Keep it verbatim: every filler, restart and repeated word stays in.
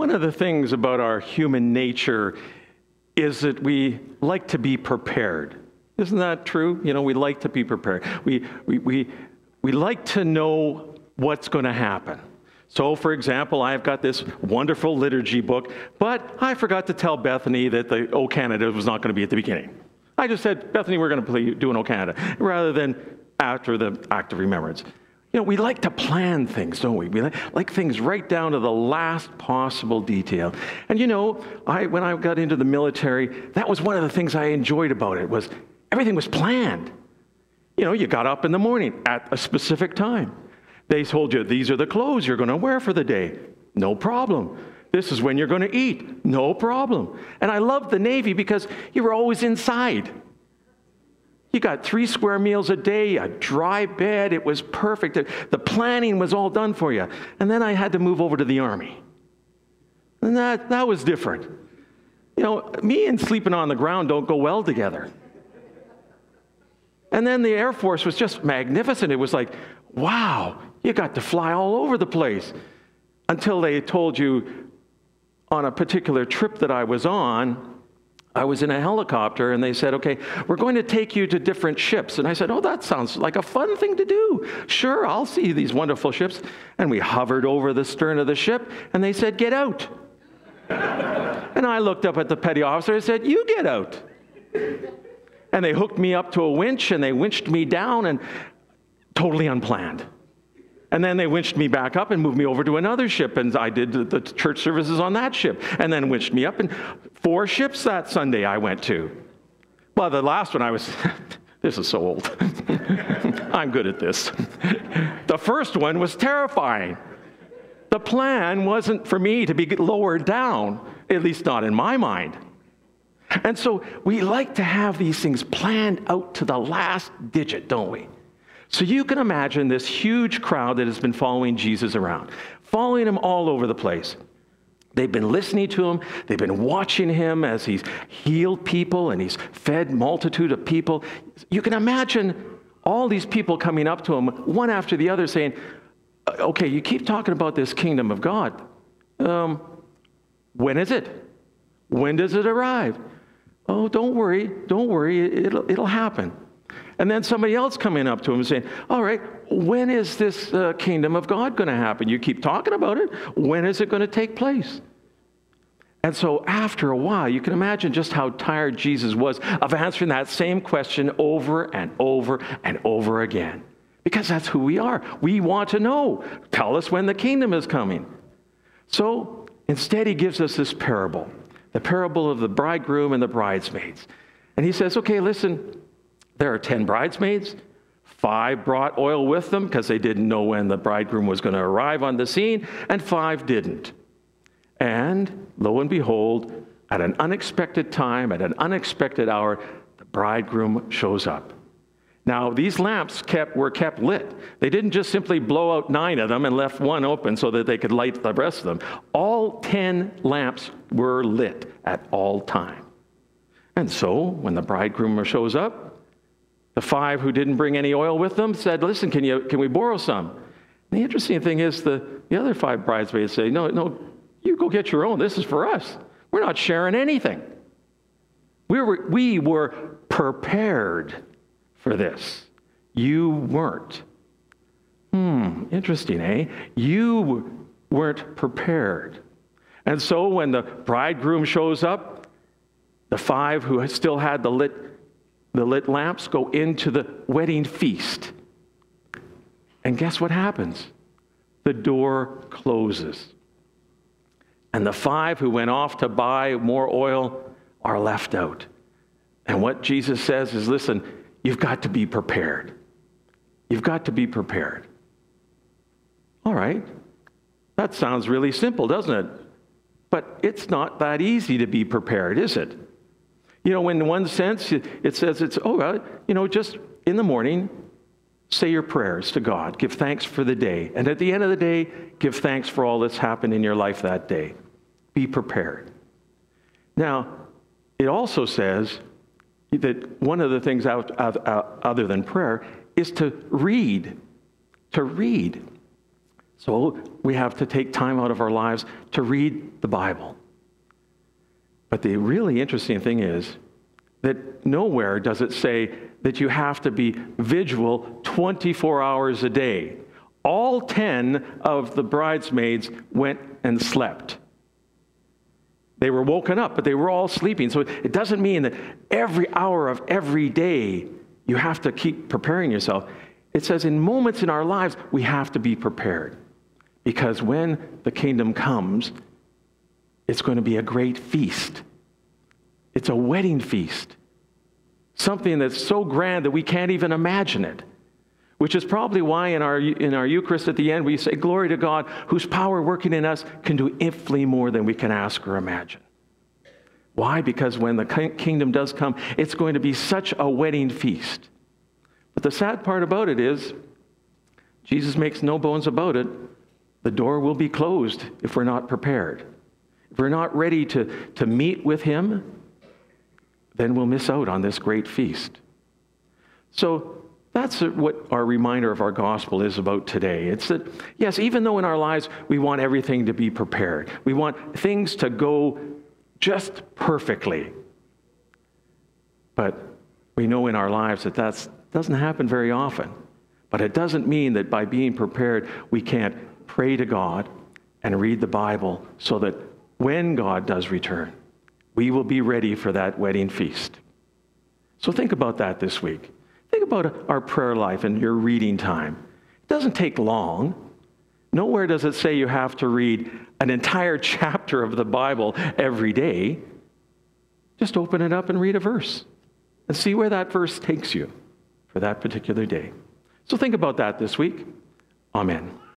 one of the things about our human nature is that we like to be prepared. Isn't that true? You know, we like to be prepared. We, we, we, we like to know what's going to happen. So, for example, I've got this wonderful liturgy book, but I forgot to tell Bethany that the O Canada was not going to be at the beginning. I just said, Bethany, we're going to play, do an O Canada, rather than after the act of remembrance. You know, we like to plan things, don't we? We like, like things right down to the last possible detail. And you know, I, when I got into the military, that was one of the things I enjoyed about it, was everything was planned. You know, you got up in the morning at a specific time. They told you, these are the clothes you're going to wear for the day. No problem. This is when you're going to eat. No problem. And I loved the Navy because you were always inside. You got three square meals a day, a dry bed. It was perfect. The planning was all done for you. And then I had to move over to the Army. And that, that was different. You know, me and sleeping on the ground don't go well together. And then the Air Force was just magnificent. It was like, wow, you got to fly all over the place. Until they told you on a particular trip that I was on, I was in a helicopter, and they said, okay, we're going to take you to different ships. And I said, oh, that sounds like a fun thing to do. Sure, I'll see these wonderful ships. And we hovered over the stern of the ship, and they said, get out. And I looked up at the petty officer and said, you get out. And they hooked me up to a winch, and they winched me down, and totally unplanned. And then they winched me back up and moved me over to another ship, and I did the, the church services on that ship, and then winched me up. And four ships that Sunday I went to. Well, the last one I was, this is so old. I'm good at this. The first one was terrifying. The plan wasn't for me to be lowered down, at least not in my mind. And so we like to have these things planned out to the last digit, don't we? So you can imagine this huge crowd that has been following Jesus around, following him all over the place. They've been listening to him. They've been watching him as he's healed people and he's fed multitude of people. You can imagine all these people coming up to him, one after the other, saying, okay, you keep talking about this kingdom of God. Um, when is it? When does it arrive? Oh, don't worry. Don't worry. It'll, it'll happen. And then somebody else coming up to him and saying, all right, when is this uh, kingdom of God going to happen? You keep talking about it. When is it going to take place? And so after a while, you can imagine just how tired Jesus was of answering that same question over and over and over again. Because that's who we are. We want to know. Tell us when the kingdom is coming. So instead, he gives us this parable, the parable of the bridegroom and the bridesmaids. And he says, okay, listen, there are ten bridesmaids. Five brought oil with them because they didn't know when the bridegroom was going to arrive on the scene, and five didn't. And lo and behold, at an unexpected time, at an unexpected hour, the bridegroom shows up. Now, these lamps kept, were kept lit. They didn't just simply blow out nine of them and left one open so that they could light the rest of them. All ten lamps were lit at all time. And so, when the bridegroom shows up, the five who didn't bring any oil with them said, listen, can you can we borrow some? And the interesting thing is the, the other five bridesmaids say, no, no, you go get your own. This is for us. We're not sharing anything. We were, we were prepared for this. You weren't. Hmm, interesting, eh? You weren't prepared. And so when the bridegroom shows up, the five who still had the lit The lit lamps go into the wedding feast. And guess what happens? The door closes. And the five who went off to buy more oil are left out. And what Jesus says is, listen, you've got to be prepared. You've got to be prepared. All right. That sounds really simple, doesn't it? But it's not that easy to be prepared, is it? You know, in one sense, it says it's, oh, well, you know, just in the morning, say your prayers to God. Give thanks for the day. And at the end of the day, give thanks for all that's happened in your life that day. Be prepared. Now, it also says that one of the things out, out, out, other than prayer is to read. To read. So we have to take time out of our lives to read the Bible. But the really interesting thing is that nowhere does it say that you have to be vigilant twenty-four hours a day. All ten of the bridesmaids went and slept. They were woken up, but they were all sleeping. So it doesn't mean that every hour of every day you have to keep preparing yourself. It says in moments in our lives, we have to be prepared. Because when the kingdom comes, it's going to be a great feast. It's a wedding feast. Something that's so grand that we can't even imagine it. Which is probably why in our, in our Eucharist at the end we say, glory to God, whose power working in us can do infinitely more than we can ask or imagine. Why? Because when the kingdom does come, it's going to be such a wedding feast. But the sad part about it is, Jesus makes no bones about it, the door will be closed if we're not prepared. If we're not ready to, to meet with him, then we'll miss out on this great feast. So that's what our reminder of our gospel is about today. It's that, yes, even though in our lives we want everything to be prepared, we want things to go just perfectly, but we know in our lives that that doesn't happen very often. But it doesn't mean that by being prepared, we can't pray to God and read the Bible so that when God does return, we will be ready for that wedding feast. So think about that this week. Think about our prayer life and your reading time. It doesn't take long. Nowhere does it say you have to read an entire chapter of the Bible every day. Just open it up and read a verse and see where that verse takes you for that particular day. So think about that this week. Amen.